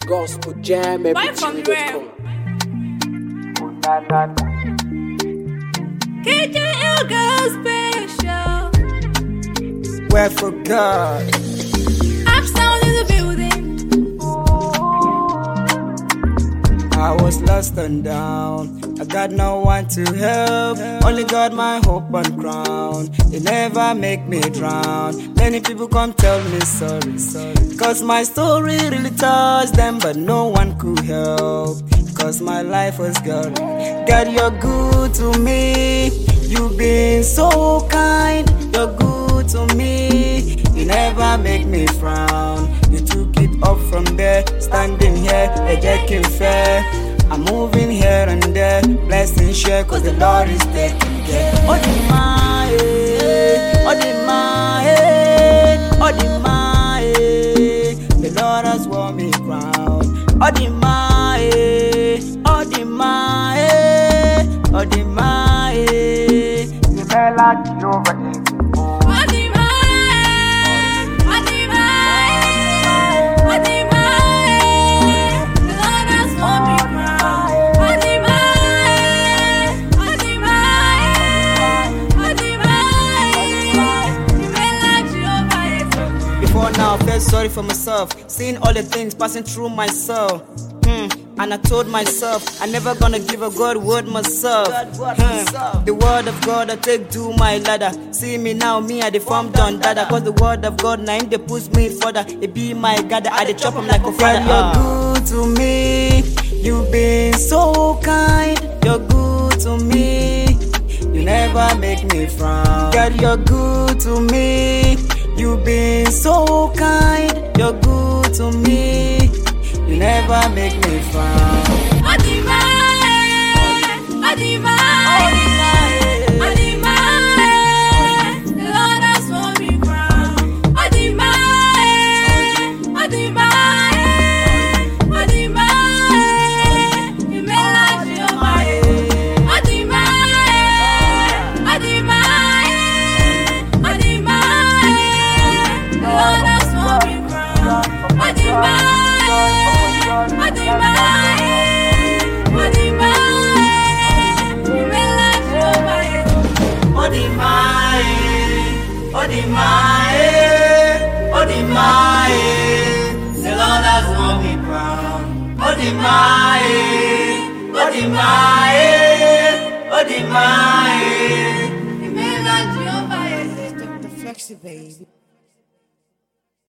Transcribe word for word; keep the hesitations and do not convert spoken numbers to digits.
Gospel Jam, Buy from where? K J L Girl Special. Where for God? I'm sound in the building. I was lost and down. I got no one to help. Only God my hope and crown. They never make me drown. Many people come tell me sorry, sorry. Cause my story really touched them, but no one could help. Cause my life was God. God, you're good to me. You've been so kind. You're good to me. You never make me frown. You took it up from there. Standing here, a jacking fair. I'm moving here and there. Blessing share, cause the Lord is taking care. Oh, the my, oh, the my, oh, the my, the Lord has worn me crown. Oh, the my, oh, the my, oh, the my, the melody over it. Now I felt sorry for myself, seeing all the things passing through myself. Hmm. And I told myself, I never gonna give a God word myself. Hmm. The word of God I take to my ladder. See me now, me I the form done dada. Cause the word of God now they push me further. It be my gather, I the chop him like a father. You're good to me, you've been so kind. You're good to me, you never make me frown. God, you're good to me. You've been so kind, you're good to me. You never make me frown. Adima, Adima, Adima, the Lord has won me crown. Adima, Adima, Adima, you may like your mind. Adima, Adima, Adima. Lord has won me crown. Adima, Adima, Adima, you may like your mind. Adima, Adima, Adima, the Lord has won me crown. Adima, Adima, Adima, You may like your mind. The Flexi baby.